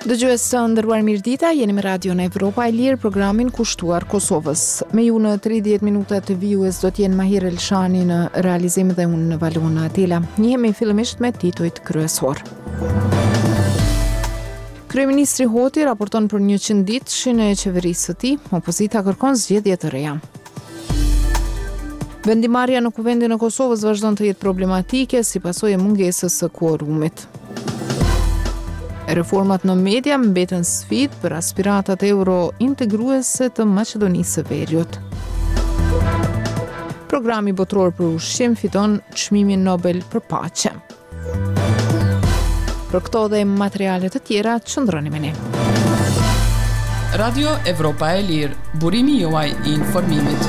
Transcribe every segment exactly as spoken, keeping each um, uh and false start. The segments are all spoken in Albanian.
Dëgjues të nderuar, mirëdita, jeni me Radion Evropa e Lirë, programin kushtuar Kosovës. Me ju në tridhjetë minuta të vijues do t'jenë Mahir Elshani në realizim dhe unë në Valona Atila. Njihemi fillimisht me titujt kryesor. Kryeministri Hoti raporton për njëqind ditëshin e qeverisë së tij, opozita kërkon zgjedhje të reja. Vendimarrja në kuvendin e Kosovës vazhdon të jetë problematike si pasojë e mungesës së kuorumit. Reformat në media mbeten sfidë për aspiratat euro integruese të Maqedonisë së Veriut. Programi botror për ushqim fiton çmimin Nobel për paqe. Për këto dhe materiale të tjera, qëndroni me ne. Radio Evropa e Lirë, burimi juaj i informimit.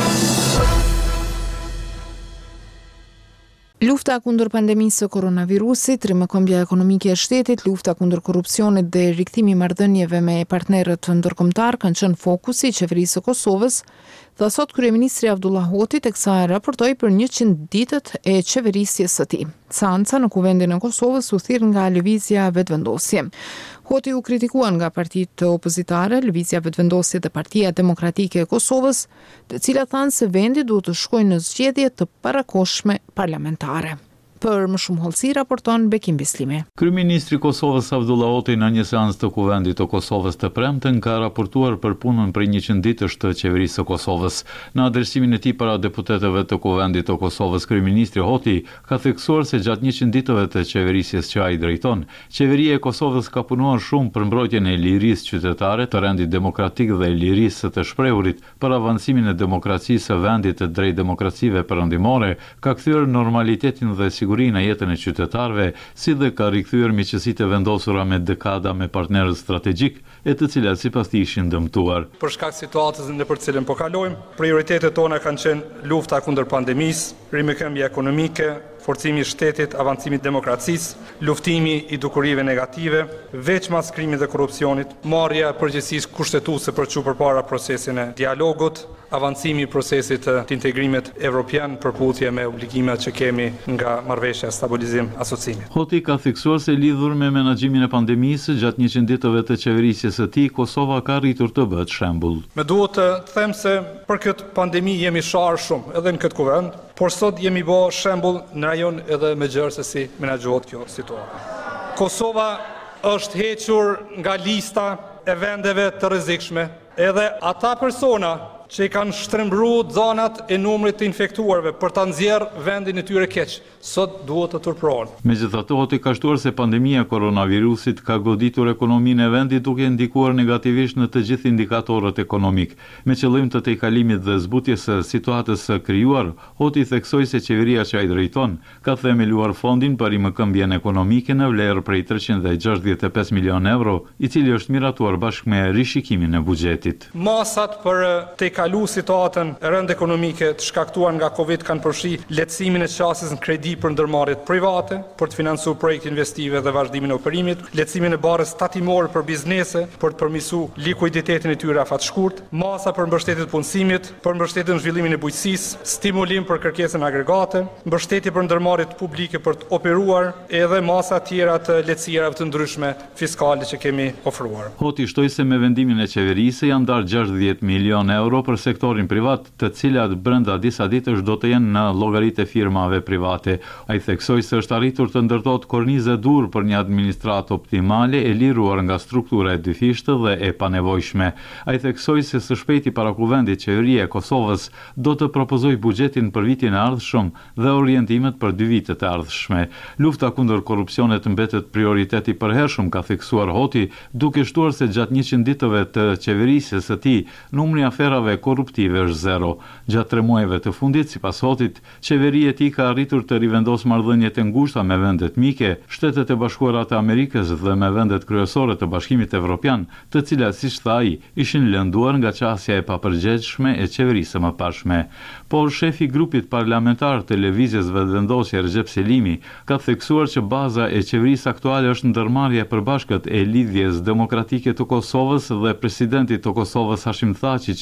Lufta kundër pandemisë së koronavirusit, rrimëkombja ekonomike e shtetit, lufta kundër korrupsionit dhe rikthimi i marrëdhënieve me partnerët ndërkombëtar kanë qenë fokusi i qeverisë së Kosovës, tha sot kryeministri Abdullah Hoti teksa raportoi për njëqind ditët e qeverisjes së tij. Seanca në kuvendin e Kosovës u thirr nga lëvizja vetëvendosje. Hoti u kritikuan nga partitë opozitare, Lëvizja Vetëvendosje dhe Partia Demokratike e Kosovës, të cilat thanë se vendi duhet të shkojë në zgjedhje të parakohshme parlamentare. Për më shumë hollësi raporton Bekim Bislimi. Kryeministri i Kosovës Abdullah Hoti në një seancë të kuvendit të Kosovës të premten ka raportuar për punën për njëqind ditësh të qeverisë së Kosovës. Në adresimin e tij para deputetëve të kuvendit të Kosovës, kryeministri Hoti ka theksuar se gjatë njëqind ditëve të qeverisjes që ai drejton, qeveria e Kosovës ka punuar shumë për mbrojtjen e lirisë qytetare, të rendit demokratik dhe lirisë së të shprehurit, për avancimin e demokracisë së vendit të drejt demokracive perëndimore, ka kthyer normalitetin dhe sigurinë e jetën e qytetarëve, si dhe ka rikthyer miqësitë e vendosura me dekada me partnerët strategjik, e të cilat sipas tij ishin dëmtuar. Për shkak të situatës në për cilën po kalojmë, prioritetet tona kanë qenë lufta kundër pandemisë, rrimëkëmbja ekonomike, forcimi i shtetit, avancimi i demokracisë, luftimi i dukurive negative, veç mas krimit dhe korrupsionit, marrja e përgjegjësisë kushtetuese për çu përpara procesin e dialogut, avancimi i procesit të integrimit evropian përputhje me obligimet që kemi nga marrëveshja stabilizim asociimi. Hoti ka theksuar se lidhur me menaxhimin e pandemisë gjatë njëqind ditëve të qeverisjes së tij, Kosova ka arritur të bëhet shembull. Me duhet të them se për këtë pandemi jemi sharë shumë edhe në këtë kuvend, por sot jemi bë shembull në rajon edhe me gjërë se si menaxhohet kjo situatë. Kosova është hequr nga lista e vendeve të rrezikshme, edhe ata persona që i kanë shtrembru zonat e numrit të infektuarve për ta nxjerrë vendin e tyre keq, sot duhet të turprohen. Megjithatë, Hoti ka shtuar se pandemia e koronavirusit ka goditur ekonominë e vendit duke ndikuar negativisht në të gjithë indikatorët ekonomik. Me qëllim të tejkalimit dhe zbutjes së situatës së krijuar, Hoti theksoi se qeveria që ai drejton ka themeluar fondin për rimëkëmbjen ekonomike në vlerë prej treqind e gjashtëdhjetë e pesë milionë euro, i cili është miratuar bashkë me rishikimin e buxhetit. Masat për te kalu situatën e rënd ekonomike të shkaktuar nga Covid kanë përfshi lehtësimin e qasjes në kredi për ndërmarrjet private, për të financuar projekte investive dhe vazhdimin e operimit, lehtësimin e barrës tatimore për biznese, për të përmirësuar likuiditetin e tyre afat masa për mbështetje të punësimit, për mbështetje në zhvillimin e bujqësisë, stimulim për kërkesën agregate, mbështetje për ndërmarrjet publike për të operuar, edhe masa tjera të lehtësirave të ndryshme fiskale që kemi ofruar. Hoti shtoi se me vendimin e qeverisë janë ndarë gjashtëdhjetë milionë euro për sektorin privat, të cilat brenda disa ditësh do të jenë në llogaritë e firmave private. Ai theksoi se është arritur të ndërtohet kornizë dur për një administratë optimale e liruar nga struktura e dyfishtë dhe e panevojshme. Ai theksoi se së shpejti para kuvendit qeveria e Kosovës do të propozojë buxhetin për vitin e ardhshëm dhe orientimet për dy vitet e ardhshme. Lufta kundër korrupsionit mbetet prioriteti i përhershëm, ka theksuar Hoti, duke shtuar se gjatë njëqind ditëve të qeverisjes së tij, numri aferave korruptive është zero. Gjatë tre muajve të fundit, sipas Hotit, qeveria e tij ka arritur të rivendosë marrëdhëniet e ngushta me vendet mike, Shtetet e Bashkuara të Amerikës dhe me vendet kryesore të Bashkimit Evropian, të cilat, siç tha ai, ishin lënduar nga qasja e papërgjegjshme e qeverisë së mëparshme. Por shefi i grupit parlamentar të Lëvizjes Vetëvendosje Recep Selimi ka theksuar që baza e qeverisë aktuale është ndërmarrja e përbashkët e lidhjes demokratike të Kosovës dhe presidentit të Kosovës Hashim Thaçi që ta rrezojë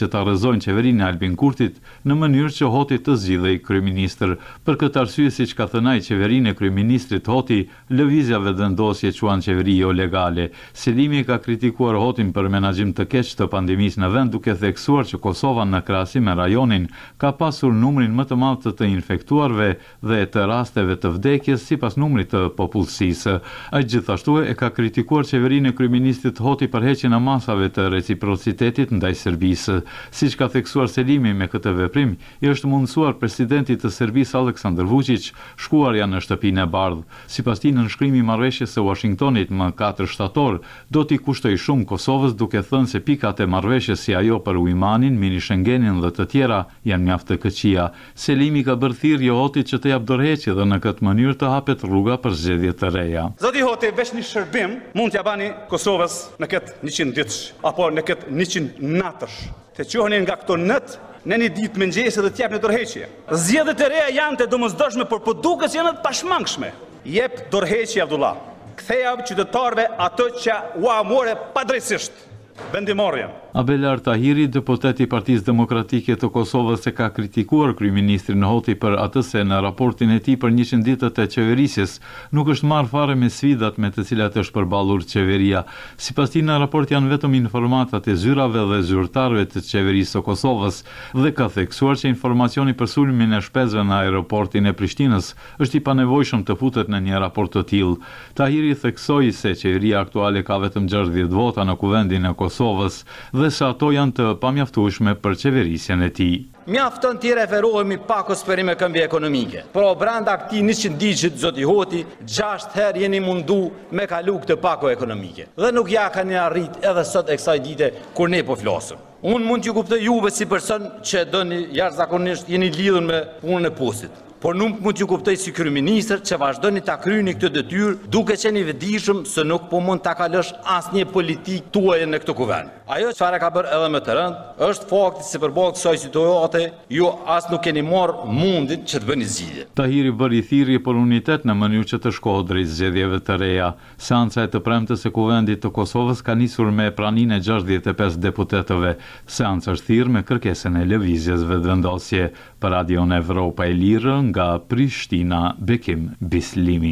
propozojnë qeverinë e Albin Kurtit në mënyrë që Hoti të zgjidhej kryeministër. Për këtë arsye, siç ka thënë ai, qeverinë e kryeministrit Hoti, lëvizjave vendosje quan qeveri jo legale. Selimi ka kritikuar Hotin për menaxhim të keq të pandemisë në vend, duke theksuar që Kosova në krahasim me rajonin ka pasur numrin më të madh të infektuarve dhe të rasteve të vdekjes sipas numrit të popullsisë. Ai gjithashtu e ka kritikuar qeverinë e kryeministit Hoti për heqjen e masave të reciprocitetit ndaj Serbisë. Siç ka theksuar Selimi, me këtë veprim i është mundësuar presidentit të Serbisë Aleksandar Vučić shkuarja në shtëpinë e bardhë. Sipas tij, nënshkrimi i marrëveshjes së Washingtonit më katër shtator do t'i kushtoj shumë Kosovës, duke thënë se pikat e marrëveshjes si ajo për Ujmanin, mini Schengenin dhe të tjera janë mjaft të këqija. Selimi ka bërë thirrje Hotit që të jap dorëheqje dhe në këtë mënyrë të hapet rruga për zgjedhje të reja. Zoti Hoti, veç një shërbim mund t'ja bani Kosovës në këtë njëqind ditësh apo në këtë njëqind natësh. Të qoheni nga këto nët në një ditë mëngjesi dhe t'jap një dorëheqje. Zgjedhjet e reja janë të domosdoshme, por po duket se janë të pashmangshme. Jep dorëheqje Abdullah. Ktheja qytetarëve ato që u amore padrejtisht. Vendimorjen. Abelar Tahiri, deputet i Partisë Demokratike të Kosovës, e ka kritikuar kryeministrin Hoti për atë se në raportin e tij për njëqind ditët e qeverisjes nuk është marrë fare me sfidat me të cilat është përballur qeveria. Sipas tij, në raport janë vetëm informatat e zyrave dhe zyrtarëve të qeverisë së Kosovës dhe ka theksuar që informacioni për sulmin e shpesëve në aeroportin e Prishtinës është i panevojshëm të futet në një raport të tillë. Tahiri theksoi se qeveria aktuale ka vetëm gjashtëdhjetë vota në kuvendin e Kosovës dhe se ato janë të pamjaftueshme për qeverisjen e tij. Mjafton t'i referohemi pakos për me këmbje ekonomike. Por brenda këtij njëqind ditësh zoti Hoti, gjashtë herë jeni mundu me kalu këtë pako ekonomike. Dhe nuk ja kanë arrit edhe sot e kësaj dite kur ne po flasim. Unë mund t'ju kuptoj juve si person që doni jashtëzakonisht jeni lidhur me punën e postit. Por nuk mund t'ju kuptoj si kryeministër që vazhdoni ta kryeni këtë detyrë duke qenë i vetëdijshëm se nuk po mund ta kalosh asnjë politikë tuaj në këtë kuvend. Ajo çfarë ka bërë edhe më të rënd është fakti se përballë kësaj situate ju as nuk keni marrë mundin që të bëni zgjidhje. Tahiri bëri thirrje për unitet në mënyrë që të shkohet drejt zgjedhjeve të reja. Seanca e të premtes së kuvendit të Kosovës ka nisur me praninë e gjashtëdhjetë e pesë deputetëve. Seanca është thirrë me kërkesën e lëvizjesve vendosje. Për Radion Evropa e Lirë, nga Prishtina, Bekim Bislimi.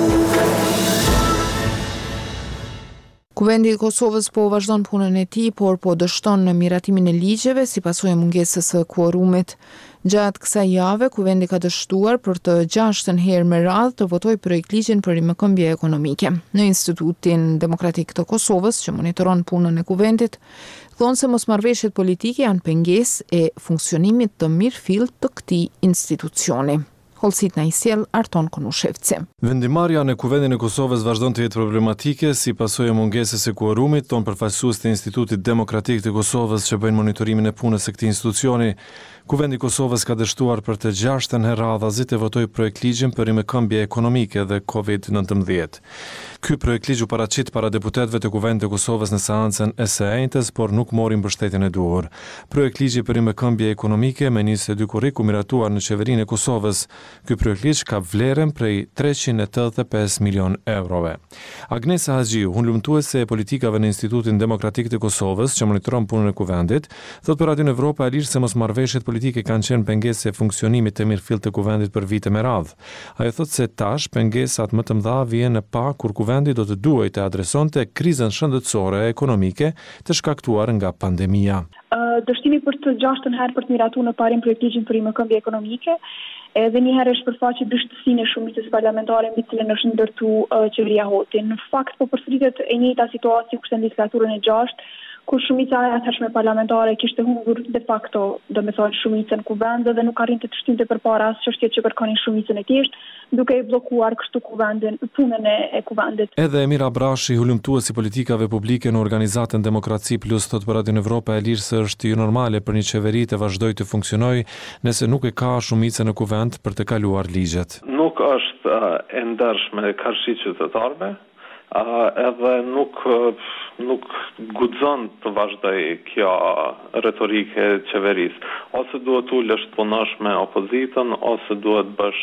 Kuvendi i Kosovës po vazhdon punën e tij, por po dështon në miratimin e ligjeve si pasojë e mungesës së kuorumit. Gjatë kësaj jave, Kuvendi ka dështuar për të gjashtën herë me radhë të votojë projekt ligjin për rimëkëmbje ekonomike. Në Institutin Demokratik të Kosovës, që monitoron punën e Kuvendit, thonë se mosmarrveshjet politike janë pengesë e funksionimit të mirëfillt të këtij institucioni. Holsit na i sjell Arton Konushevci. Vendimarrja në Kuvendin e Kosovës vazhdon të jetë problematike si pasojë e mungesës së kuorumit, ton përfaqësues të Institutit Demokratik të Kosovës që bëjnë monitorimin e punës së këtij institucioni. Kuvendi i Kosovës ka dështuar për të gjashtën herë radhazi të votojë projekt ligjin për rimëkëmbje ekonomike dhe kovid nëntëmbëdhjetë. Ky projekt ligj u paraqit para deputetëve të Kuvendit të Kosovës në seancën e së enjtes, por nuk mori mbështetjen e duhur. Projekt ligji për rimëkëmbje ekonomike me njëzet e dy kurrik u miratuar në qeverinë e Kosovës. Ky projekt ligj ka vlerën prej treqind e tetëdhjetë e pesë milion eurove. Agnesa Haxhiu, hulumtuese e politikave në Institutin Demokratik të Kosovës, që monitoron punën e Kuvendit, thotë për Radion Evropa e Lirë se mosmarrveshjet politike kanë qenë pengesë e funksionimit të mirëfillt të Kuvendit për vite me radhë. Ajo thotë se tash pengesat më të mëdha vijnë në pa kur Kuvendi do të duhej të adresonte krizën shëndetësore e ekonomike të shkaktuar nga pandemia. Uh, dështimi për të gjashtën herë për të miratuar në parim projekt ligjin për rimëkëmbje ekonomike, edhe një herë është përfaqe dështësinë e shumicës parlamentare mbi të cilën është ndërtuar uh, qeveria Hoti. Në fakt po përsëritet e njëjta situatë kurse në legislaturën e gjashtë, kur shumica e atëhershme parlamentare kishte humbur de facto, do të thonë, shumicën kuvendit dhe nuk arrinte të shtynte përpara as çështjet që kërkonin shumicën e thjeshtë, duke i bllokuar kështu kuvendin, punën e, e kuvendit. Edhe Emir Abrashi, hulumtuesi politikave publike në organizatën Demokraci Plus, thotë për Radion Evropa e Lirë se është jo normale për një qeveri të vazhdojë të funksionojë nëse nuk e ka shumicën në kuvend për të kaluar ligjet. Nuk është uh, e ndershme karshi qytetarëve, uh, edhe nuk uh, nuk guxon të vazhdoj kjo retorike e qeverisë. Ose duhet ulesh të punosh me opozitën, ose duhet bësh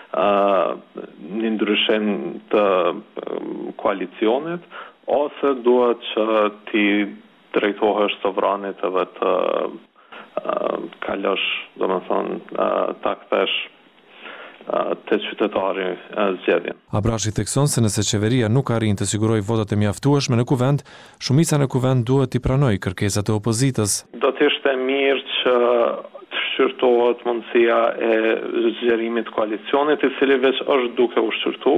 uh, një ndryshim të uh, koalicionit, ose duhet që ti drejtohesh sovranit edhe të kalosh, domethënë ta kthesh të qytetari zgjedhjen. Abrashi thekson se nëse qeveria nuk arrin të sigurojë votat e mjaftueshme në kuvend, shumica në kuvend duhet t'i pranojë kërkesat e opozitës. Do të ishte mirë që të shqyrtohet mundësia e zgjerimit koalicionit, i cili veç është duke u shqyrtu,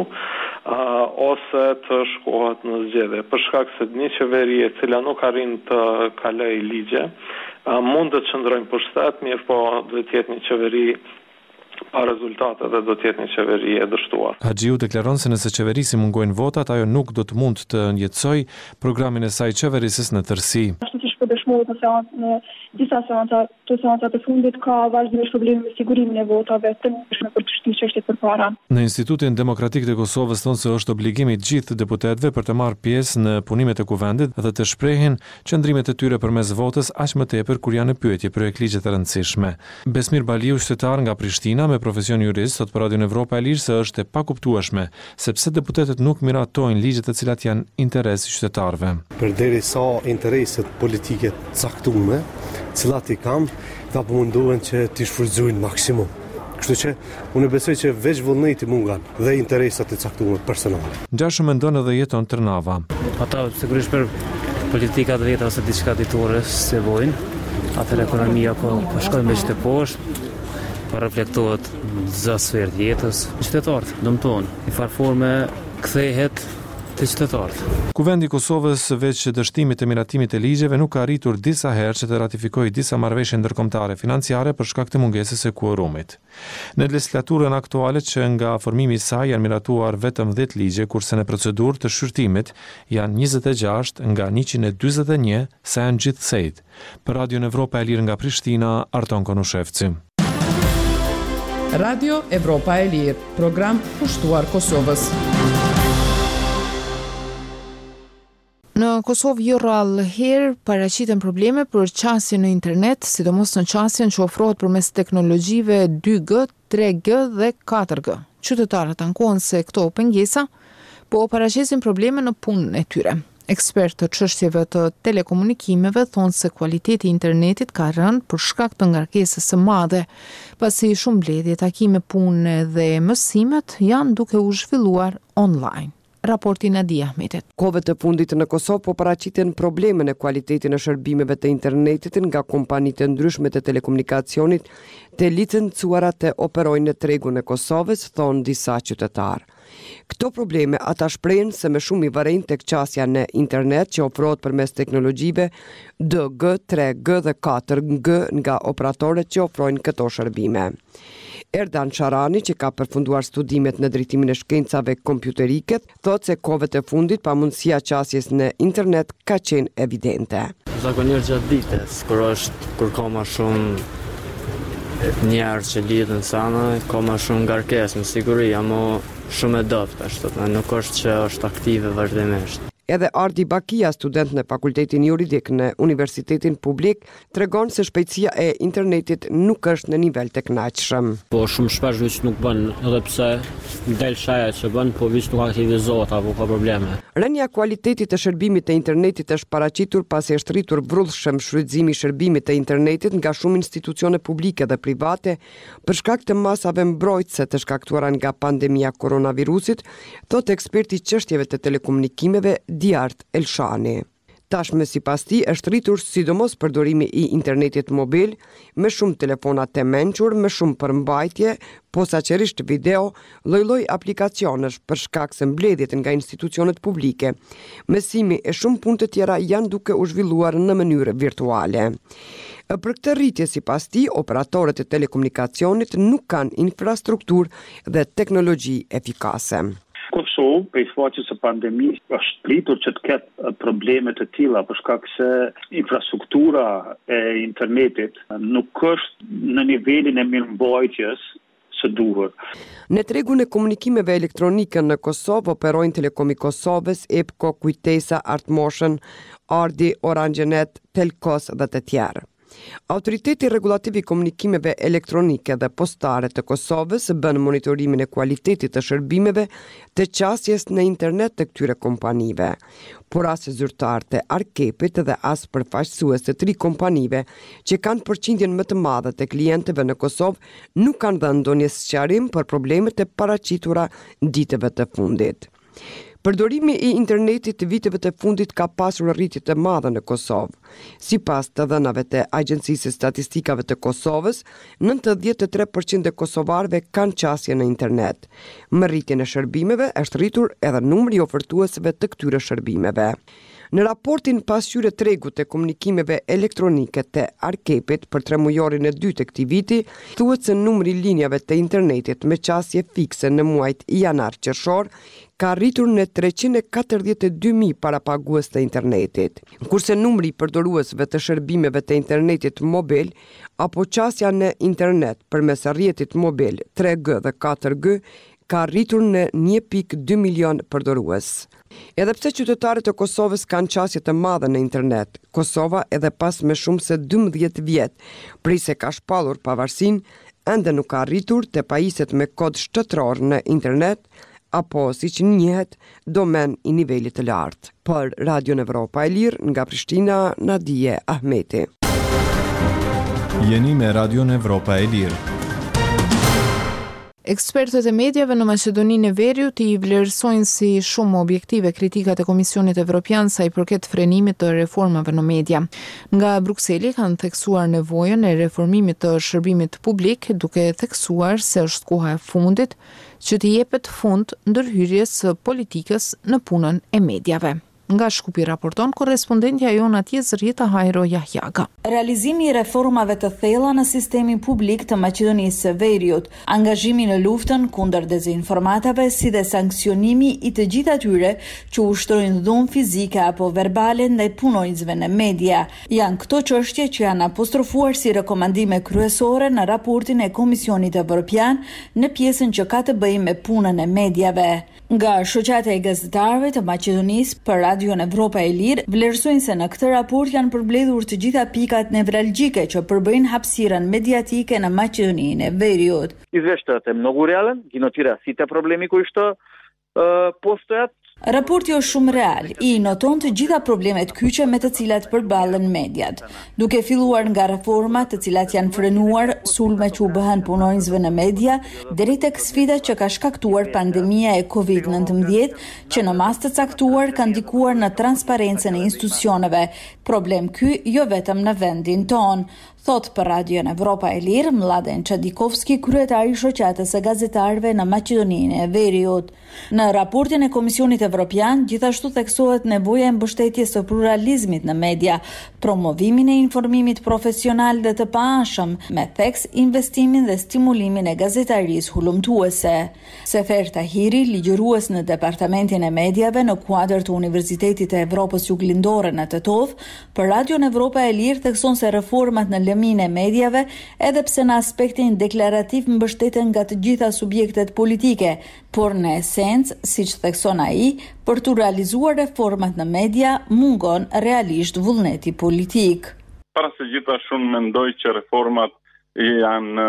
ose të shkohet në zgjedhje. Për shkak se një qeveri e cila nuk arrin të kalojë ligje, mund të qëndrojnë pushtet, mirë po duhet të jetë një qeveri pa rezultate dhe do të jetë një qeveri e dështuar. Haxhiu deklaron se nëse qeverisi mungojnë votat, ajo nuk do të mund të jetësoj programin e saj qeverisës në tërësi. Ashtu siç po dëshmohet në seancë në disa seanca të seancat e fundit ka vazhdimisht probleme me sigurimin e votave, të ndryshme për të shtyr çështjet përpara. Në Institutin Demokratik të Kosovës thonë se është obligimi i gjithë deputetëve për të marrë pjesë në punimet e kuvendit dhe të shprehin qëndrimet e tyre përmes votës aq më tepër kur janë në pyetje projektligje të rëndësishme. Besmir Baliu, qytetar nga Prishtina me profesion jurist, thot për Radio Evropa e Lirë se është e pakuptueshme sepse deputetët nuk miratojnë ligjet të cilat janë interes i qytetarëve. Përderisa intereset politike caktuara, cilat i kam, ta mundohen që t'i shfrytëzojnë maksimum. Kështu që unë besoj që veç vullneti mungan dhe interesat e caktuara personale. Gjashu mendon edhe jeton Trnava. Ata sigurisht për politikat veta ose diçka ditore se vojnë, atër ekonomia po, po shkojnë me qëtë poshtë, po reflektohet në sferë të jetës. Qytetarët, dëmton, në farforme kthehet të qytetarët. Kuvendi i Kosovës veç dështimit të miratimit e ligjeve nuk ka arritur disa herë që të ratifikojë disa marrëveshje ndërkombëtare financiare për shkak të mungesës së kuorumit. Në legislaturën aktuale që nga formimi i saj janë miratuar vetëm dhjetë ligje, kurse në procedurë të shqyrtimit janë njëzet e gjashtë nga njëqind e dyzet e një sa janë gjithsejt. Për Radio Evropa e Lirë nga Prishtina, Arton Konushevci. Radio Evropa e Lirë, program pushtuar Kosovës. Në Kosovë jo rrallë herë paraqiten probleme për qasjen në internet, sidomos në qasjen që ofrohet përmes teknologjive dy G, tre G dhe katër G. Qytetarët ankohen se këto pengesa po paraqesin probleme në punën e tyre. Ekspertë të çështjeve të telekomunikimeve thonë se kualiteti i internetit ka rënë për shkak të ngarkesës së madhe, pasi shumë mbledhje, takime pune dhe mësimet janë duke u zhvilluar online. Raporti Nadia Ahmetit. Kohëve të fundit në Kosovë po paraqiten probleme në kualitetin e shërbimeve të internetit nga kompanitë ndryshme të telekomunikacionit të licencuara të operojnë në tregun e Kosovës, thonë disa qytetarë. Këto probleme ata shprehen se më shumë i vërejnë tek qasja në internet që ofrohet përmes teknologjive dy G, tre G dhe katër G nga operatorët që ofrojnë këto shërbime. Erdan Sharani, që ka përfunduar studimet në drejtimin e shkencave kompjuterike, thotë se kohëve të fundit pamundësia qasjes në internet ka qenë evidente. Zakonisht gjatë ditës, kur është kur ka më shumë njerëz që lidhen sana, ka më shumë ngarkesë në siguri, ama shumë e dobët ashtu, nuk është që është aktive vazhdimisht. Edhe Ardi Bakia, student në Fakultetin Juridik në Universitetin Publik, tregon se shpejtësia e internetit nuk është në nivel të kënaqshëm. Po shumë shpesh veç nuk bën, edhe pse del shaja që bën, po veç nuk aktivizohet apo ka probleme. Rënja e kualitetit të shërbimit të internetit është paraqitur pasi është rritur vrullshëm shfrytëzimi i shërbimit të internetit nga shumë institucione publike dhe private për shkak të masave mbrojtëse të shkaktuara nga pandemia koronavirusit, thotë eksperti i çështjeve të telekomunikimeve Diart Elshani. Tashmë sipas tij është rritur sidomos përdorimi i internetit mobil, me shumë telefona të mençur, me shumë përmbajtje, posaçërisht video, lloj-lloj aplikacionesh për shkak se mbledhjet nga institucionet publike. Mësimi e shumë punë të tjera janë duke u zhvilluar në mënyrë virtuale. Për këtë rritje, sipas tij, operatorët e telekomunikacionit nuk kanë infrastrukturë dhe teknologji efikase. Kosovë, për shkak të pandemisë, është pritur që të ketë probleme të tilla për shkak se infrastruktura e internetit nuk është në nivelin e mirëmbajtjes së duhur. Në tregun e komunikimeve elektronike në Kosovë operojnë Telekomi Kosovës, EPCO, Kujtesa, Artmotion, Ardi, Orangenet, Telkos dhe të tjerë. Autoriteti Rregullativ i Komunikimeve Elektronike dhe Postare të Kosovës bën monitorimin e kualitetit të shërbimeve të qasjes në internet të këtyre kompanive. Por as zyrtar të Arkepit dhe as përfaqësues të tri kompanive që kanë përqindjen më të madhe të klientëve në Kosovë nuk kanë dhënë ndonjë sqarim për problemet e paraqitura ditëve të fundit. Përdorimi i internetit të viteve të fundit ka pasur rritje të madhe në Kosovë. Sipas të dhënave të Agjencisë së Statistikave të Kosovës, nëntëdhjetë e tre përqind e kosovarëve kanë qasje në internet. Me rritjen e shërbimeve është rritur edhe numri i ofertuesve të këtyre shërbimeve. Në raportin pasqyrë tregut të komunikimeve elektronike të Arkepit për tremujorin e dytë të këtij viti, thuhet se numri i linjave të internetit me qasje fikse në muajt janar-qershor ka rritur në treqind e katërdhjetë e dy mijë parapagues të internetit, kurse numri i përdoruesve të shërbimeve të internetit mobil apo qasja në internet përmes rrjetit mobil tre G dhe katër G ka rritur në një pikë dy milion përdorues. Edhe pse qytetarët e Kosovës kanë qasje të madhe në internet, Kosova edhe pas me shumë se dymbëdhjetë vjet, prej se ka shpallur pavarësinë, ende nuk ka arritur të pajiset me kod shtetëror në internet, apo siç njihet, domen i nivelit të lartë. Për Radio Evropa e Lirë, nga Prishtina, Nadije Ahmeti. Jeni me Radio Evropa e Lirë. Ekspertët e medjave në Maqedoninë e Veriut i vlerësojnë si shumë objektive kritikat e Komisionit Evropian sa i përket frenimit të reformave në media. Nga Brukseli kanë theksuar nevojën e reformimit të shërbimit publik, duke theksuar se është koha e fundit që të jepet fund ndërhyrjes së politikës në punën e medjave. Nga Shkupi raporton korrespondentja jon atje Rita Hajro Jahjaga. Realizimi i reformave të thella në sistemin publik të Maqedonisë së Veriut, angazhimi në luftën kundër dezinformatave, si dhe sankcionimi i të gjithë atyre që ushtrojnë dhunë fizike apo verbale ndaj punonjësve në media, janë këto çështje që janë apostrofuar si rekomandime kryesore në raportin e Komisionit Evropian në pjesën që ka të bëjë me punën e medjave. Nga shoqata e gazetarëve të Maqedonisë për Radio Evropa e Lirë vlerësojnë se në këtë raport janë përmbledhur të gjitha pikat nevralgjike që përbëjnë hapësirën mediatike në Maqedoninë e Veriut. Извещате много реален, ги нотира сите проблеми кои што постојат. Raporti është shumë real, i noton të gjitha problemet kyçe me të cilat përballen mediat, duke filluar nga reformat të cilat janë frenuar, sulme që u bëhen punonjësve në media, deri tek sfidat që ka shkaktuar pandemia e kovid nëntëmbëdhjetë, që në mas të caktuar kanë ndikuar në transparencën e institucioneve. Problem ky jo vetëm në vendin ton, thot për Radio Evropa e Lirë Mladen Çadikovski, kryetari i shoqatës së gazetarëve në Maqedoninë e Veriut. Në raportin e Komisionit Evropian gjithashtu theksohet nevoja e mbështetjes së pluralizmit në media, promovimin e informimit profesional dhe të paanshëm, me theks investimin dhe stimulimin e gazetarisë hulumtuese. Sefer Tahiri, ligjërues në Departamentin e Mediave në kuadër të Universitetit të Evropës Juglindore në Tetov, për Radio Evropa e Lirë thekson se reformat në lëmin e medjave, edhe pse në aspektin deklarativ mbështeten nga të gjitha subjektet politike, por në esencë, siç thekson ai, për të realizuar reformat në media, mungon realisht vullneti politik. Para se gjithashtu mendoj që reformat janë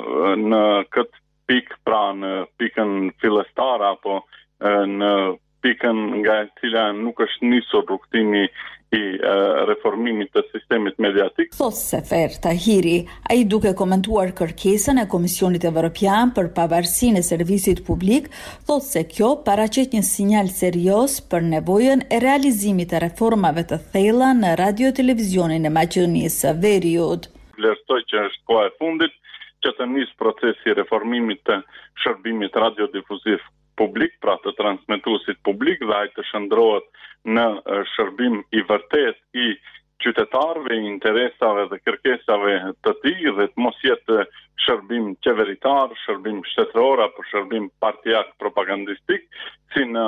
në këtë pikë, pra në pikën fillestare apo në pikën nga e cila nuk është nisur rrugtimi i reformimit të sistemit mediatik. Thot Sefer Tahiri, ai duke komentuar kërkesën e Komisionit Evropian për pavarësinë e servisit publik, thot se kjo paraqet një sinjal serioz për nevojën e realizimit të reformave të thella në radio-televizionin e Maqedonisë së Veriut. Vlerësoj që është koha e fundit që të nis procesi i reformimit të shërbimit radiodifuziv publik, pra të transmetuesit publik, dhe ai të shndrohet në shërbim i vërtet i qytetarëve, i interesave dhe kërkesave të tij, dhe të mos jetë shërbim qeveritar, shërbim shtetëror apo shërbim partijak propagandistik, si në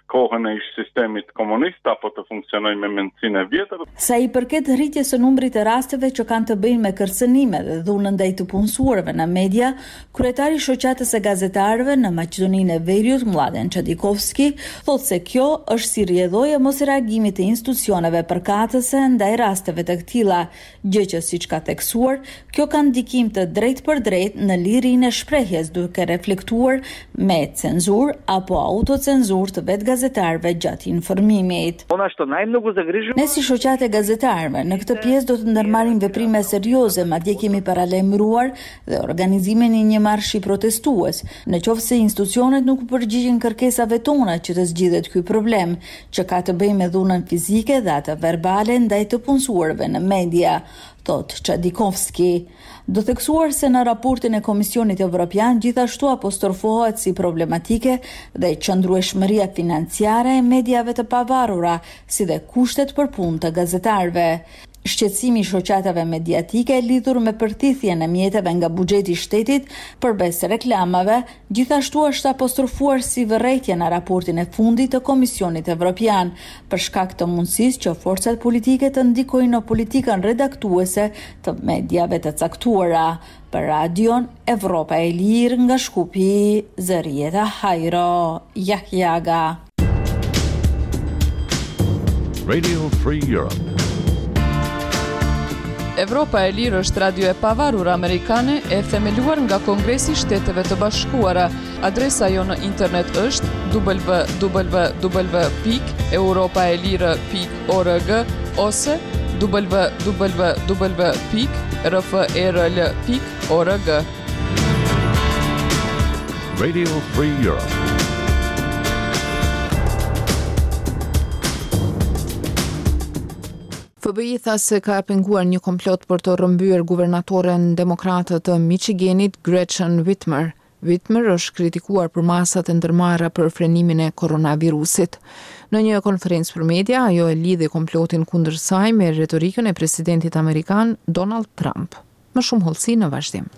kohën e ish sistemit komunist apo të funksionoj me mendsinë e vjetër. Sa i përket rritjes së numrit të rasteve që kanë të bëjnë me kërcënime dhe dhunën ndaj të punësuarve në media, kryetari i shoqatës së gazetarëve në Maqedoninë e Veriut, Mladen Çadikovski, thotë se kjo është si rrjedhoje mos reagimit të institucioneve përkatëse ndaj rasteve të këtilla, gjë që siç ka theksuar, kjo ka ndikim të drejtë për drejtë në lirinë e shprehjes, duke reflektuar me cenzur apo autocenzur të vetë gazetarëve gjatë informimit. Ne si shoqatë e gazetarëve në këtë pjesë do të ndërmarrim veprime serioze, madje kemi paralajmëruar dhe organizimin e një marshi protestues, në qoftë se institucionet nuk përgjigjen kërkesave tona që të zgjidhet ky problem, që ka të bëjë me dhunën fizike dhe atë verbale ndaj të punësuarve në media, thot Çadikovski. Do theksuar se në raportin e Komisionit Evropian gjithashtu apostrofohet si problematike dhe qëndrueshmëria financiare e mediave të pavarura, si dhe kushtet për punë të gazetarëve. Shqetësimi i shoqatave mediatike lidhur me përthithjen e mjeteve nga buxheti i shtetit përbes reklamave, gjithashtu është apostrofuar si vërejtje në raportin e fundit të Komisionit Evropian, për shkak të mundësisë që forcat politike të ndikojnë në politikën redaktuese të mediave të caktuara. Për Radion Evropa e Lirë nga Shkupi, Zërieta Hajro, Jahjaga. Radio Free Europe. Evropa e Lirë është radio e pavarur amerikane e themeluar nga Kongresi i Shteteve të Bashkuara. Adresa jo në internet është w w w pikë europaelire pikë org ose w w w pikë r f e r l pikë org. Radio Free Europe. F B I tha se ka penguar një komplot për të rrëmbyer guvernatoren demokrate të Michiganit, Gretchen Whitmer. Whitmer është kritikuar për masat e ndërmarra për frenimin e koronavirusit. Në një konferencë për media, ajo e lidhi komplotin kundër saj me retorikën e presidentit amerikan Donald Trump. Më shumë hollësi në vazhdim.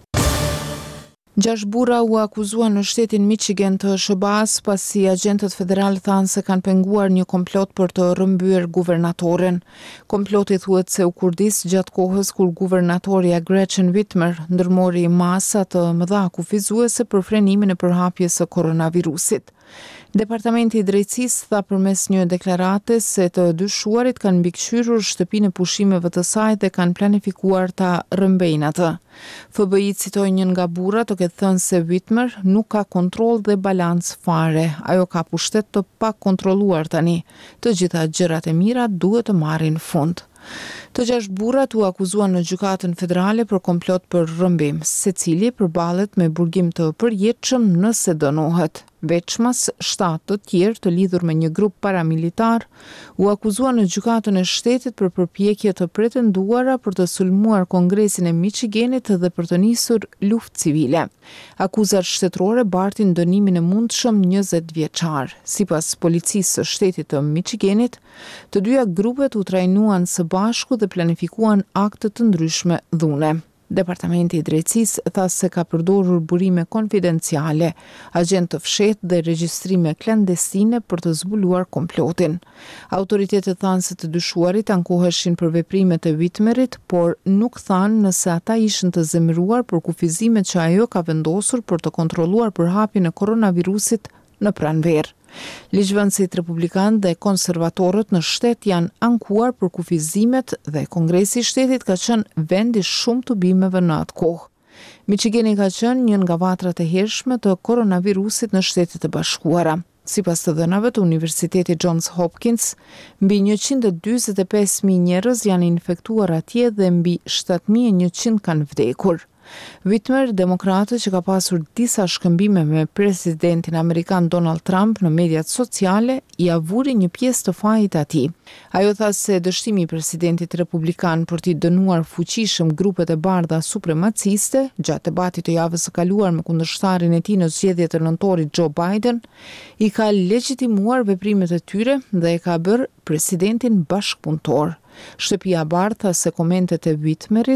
Gjashtë burra u akuzuan në shtetin Michigan të S B A-s pasi agentët federal thanë se kanë penguar një komplot për të rrëmbyer guvernatoren. Komploti thuhet se u kurdis gjatë kohës kur guvernatorja Gretchen Whitmer ndërmori masa të mëdha kufizuese për frenimin e përhapjes së koronavirusit. Departamenti i Drejtësisë tha përmes një deklarate se të dyshuarit kanë mbikëqyrur shtëpinë e pushimeve të saj dhe kanë planifikuar ta rrëmbejnë atë. F B I citoi një nga burrat duke thënë se Whitmer nuk ka kontroll dhe balans fare. Ajo ka pushtet të pakontrolluar tani. Të gjitha gjërat e mira duhet të marrin fund. Të gjashtë burrat u akuzuan në gjykatën federale për komplot për rrëmbim, secili përballet me burgim të përjetshëm nëse dënohet. Veçmas shtatë të tjerë të lidhur me një grup paramilitar u akuzuan në gjykatën e shtetit për përpjekje të pretenduara për të sulmuar Kongresin e Michiganit dhe për të nisur luftë civile. Akuzat shtetërore bartin dënimin e mundshëm njëzet vjeçar. Sipas policisë së shtetit të Michiganit, të dyja grupet u trajnuan së bashku dhe planifikuan akte të ndryshme dhune. Departamenti i Drejtësisë tha se ka përdorur burime konfidenciale, agent të fshehtë dhe regjistrime klandestine për të zbuluar komplotin. Autoritetet thanë se të dyshuarit ankoheshin për veprimet e Whitmerit, por nuk thanë nëse ata ishin të zemëruar për kufizimet që ajo ka vendosur për të kontrolluar përhapjen e koronavirusit në pranverë. Ligjvënësit republikan dhe konservatorët në shtet janë ankuar për kufizimet dhe Kongresi i shtetit ka qenë vendi shumë tubimeve në atë kohë. Michigani ka qenë një nga vatrat e hershme të koronavirusit në Shtetet e Bashkuara. Sipas të dhënave të Universitetit Johns Hopkins, mbi njëqind e dyzet e pesë mijë njerëz janë infektuar atje dhe mbi shtatë mijë e njëqind kanë vdekur. Whitmer, demokrate që ka pasur disa shkëmbime me presidentin amerikan Donald Trump në mediat sociale, i avuri një pjesë të fajit atij. Ajo tha se dështimi i presidentit republikan për t'i dënuar fuqishëm grupet e bardha supremaciste gjatë debatit të javës së kaluar me kundërshtarin e tij në zgjedhjet e nëntorit Joe Biden, i ka legjitimuar veprimet e tyre dhe e ka bërë presidentin bashkëpunëtor. Shtëpia e Bardhë tha se komentet e Whitmerit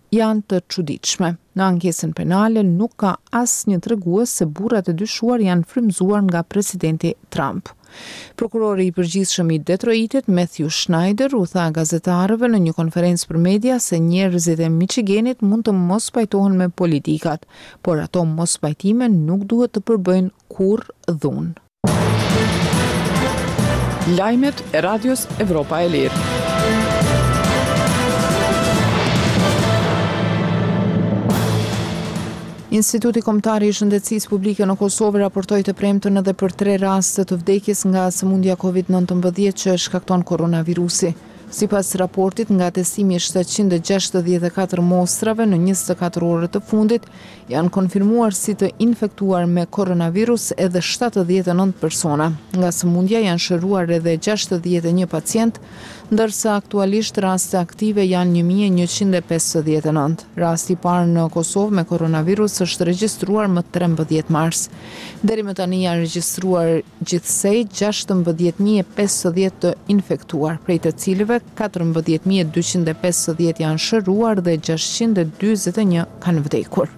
janë të çuditshme. Në ankesën penale nuk ka asnjë tregues se burrat e dyshuar janë frymzuar nga presidenti Trump. Prokurori i përgjithshëm i Detroitit, Matthew Schneider, u tha gazetarëve në një konferencë për media se njerëzit e Michiganit mund të mos pajtohen me politikat, por ato mos pajtime nuk duhet të përbëjnë kurrë dhunë. Lajmet e Radios Evropa e Lirë. Instituti Kombëtar i Shëndetësisë Publike në Kosovë raportoi të premten edhe për tre raste të vdekjes nga sëmundja covid nëntëmbëdhjetë që shkakton koronavirusi. Sipas raportit, nga testimi i shtatëqind e gjashtëdhjetë e katër mostrave në njëzet e katër orët të fundit, janë konfirmuar si të infektuar me koronavirus edhe shtatëdhjetë e nëntë persona. Nga sëmundja janë shëruar edhe gjashtëdhjetë e një pacient, ndërsa aktualisht raste aktive janë një mijë e njëqind e pesëdhjetë e nëntë. Rasti i parë në Kosovë me koronavirus është regjistruar më trembëdhjetë mars. Deri më tani janë regjistruar gjithsej gjashtëmbëdhjetë mijë e pesëdhjetë të infektuar, prej të cilëve katërmbëdhjetë mijë e dyqind e pesëdhjetë janë shëruar dhe gjashtëqind e dyzet e një kanë vdekur.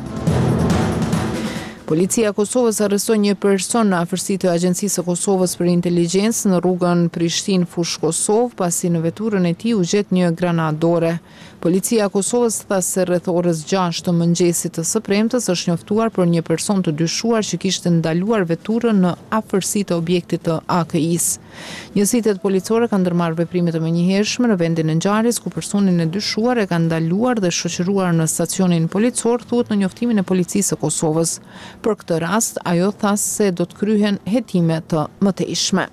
Policia e Kosovës arrestoi një person në afërsi të Agjencisë së Kosovës për Inteligjencë në rrugën Prishtinë-Fush Kosovë, pasi në veturën e tij u gjet një granadore. Policia e Kosovës tha se rreth orës gjashtë të mëngjesit të së premtës është njoftuar për një person të dyshuar që kishte ndaluar veturën në afërsi të objektit të A K I-s. Njësitet policore kanë ndërmarrë veprime të menjëhershme në vendin e ngjarjes ku personin e dyshuar e kanë ndaluar dhe shoqëruar në stacionin policor, thuhet në njoftimin e Policisë së Kosovës. Për këtë rast, ajo tha se do të kryhen hetime të mëtejshme.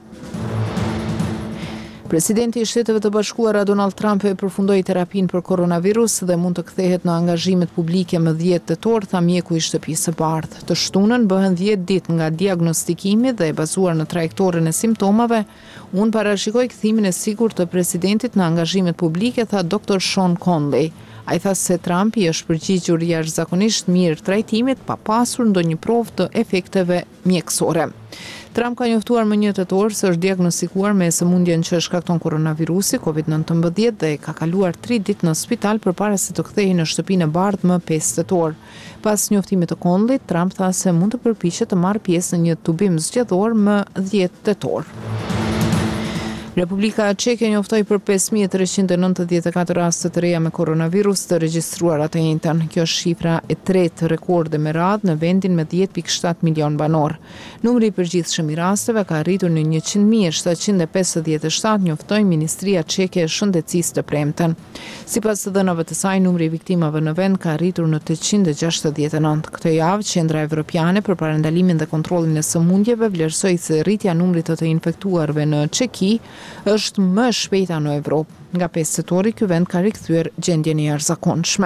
Presidenti i Shteteve të Bashkuara Donald Trump e përfundoi terapinë për koronavirus dhe mund të kthehet në angazhimet publike më dhjetë tetor, tha mjeku i Shtëpisë së Bardhë. Të shtunën bëhen dhjetë ditë nga diagnostikimi dhe e bazuar në trajektoren e simptomave, unë parashikoj kthimin e sigurt të presidentit në angazhimet publike, tha doktor Sean Conley. Ai tha se Trumpi është përgjigjur jashtëzakonisht mirë trajtimit pa pasur ndonjë provë të efekteve mjekësore. Trump ka njoftuar më një tetor se është diagnostikuar me sëmundjen që shkakton koronavirusi covid nëntëmbëdhjetë dhe ka kaluar tri ditë në spital përpara se të kthehej në Shtëpinë e Bardhë më pesë tetor. Pas njoftimit të Conley, Trump tha se mund të përpiqet të marrë pjesë në një tubim zgjedhor më dhjetë tetor. Republika Çeke njoftoi për pesë mijë e treqind e nëntëdhjetë e katër raste të reja me koronavirus të regjistruara të njëjtën. Kjo është shifra e tretë rekorde me radhë në vendin me dhjetë pikë shtatë milion banor. Numri i përgjithshëm i rasteve ka arritur në njëqind mijë shtatëqind e pesëdhjetë e shtatë, njoftoi Ministria Çeke e Shëndetësisë të premten. Sipas të dhënave të saj, numri i viktimave në vend ka arritur në tetëqind e gjashtëdhjetë e nëntë. Këtë javë, Qendra Evropiane për parandalimin dhe kontrollin e sëmundjeve vlerësoi se rritja e numrit të të infektuarve në Çeki është më e shpejta në Evropë. Nga pesë tetori, ky vend ka rikthyer gjendjen e jashtëzakonshme.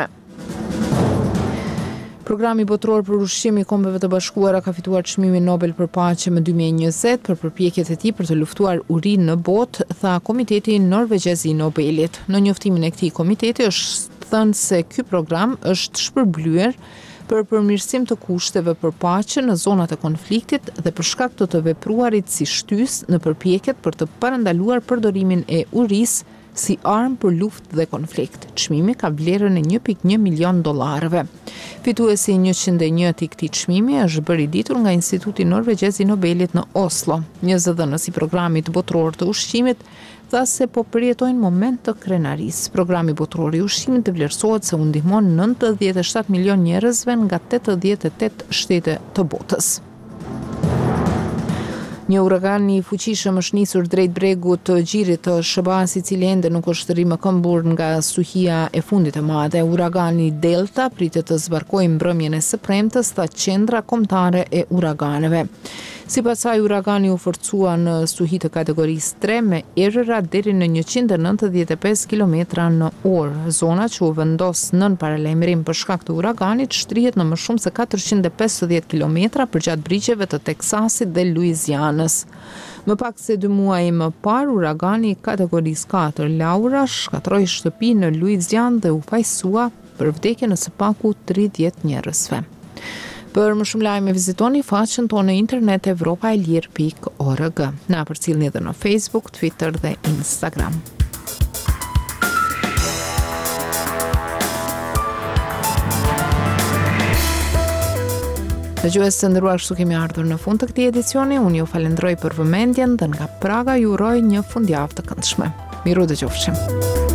Programi botror për ushqim i Kombeve të Bashkuara ka fituar çmimin Nobel për paqe më dy mijë e njëzet për përpjekjet e tij për të luftuar urinë në botë, tha Komiteti Norvegjez i Nobelit. Në njoftimin e këtij komiteti është thënë se ky program është shpërblyer për përmirësim të kushteve për paqe në zonat e konfliktit dhe për shkak të të vepruarit si shtys në përpjekjet për të parandaluar përdorimin e urisë si armë për luftë dhe konflikt. Çmimi ka vlerën e një pikë një milion dollarëve. Fituesi i njëqind e njëtë i këtij çmimi është bërë i ditur nga Instituti Norvegjez i Nobelit në Oslo. Një zëdhënës i programit botror të ushqimit tha se po përjetojnë moment të krenarisë. Programi botror i ushqimit të vlerësohet se u ndihmon nëntëdhjetë e shtatë milion njerëzve nga tetëdhjetë e tetë shtete të botës. Një uragan i fuqishëm është nisur drejt bregut të gjirit të S B A-s, i cili ende nuk është rrimë këmbur nga stuhia e fundit e madhe. Uragani Delta pritet të zbarkojë mbrëmjen e së premtës, tha Qendra Kombëtare e Uraganeve. Sipas saj, uragani u forcua në stuhi të kategorisë tre me errëra deri në njëqind e nëntëdhjetë e pesë kilometra në orë. Zona që u vendos nën paralajmërim për shkak të uraganit shtrihet në më shumë se katërqind e pesëdhjetë kilometra përgjatë brigjeve të Teksasit dhe Luizianës. Më pak se dy muaj më parë, uragani i kategorisë katër Laura shkatroi shtëpi në Luizianë dhe u fajsua për vdekjen e së paku tridhjetë njerëzve. Për më shumë lajme vizitoni faqen tonë në internet evropa e lirë pikë org. Na përcjellni edhe në Facebook, Twitter dhe Instagram. Dëgjues të nderuar, kështu kemi ardhur në fund të këtij edicioni. Unë ju falenderoj për vëmendjen dhe nga Praga ju uroj një fundjavë të këndshme. Miru dëgjofshim.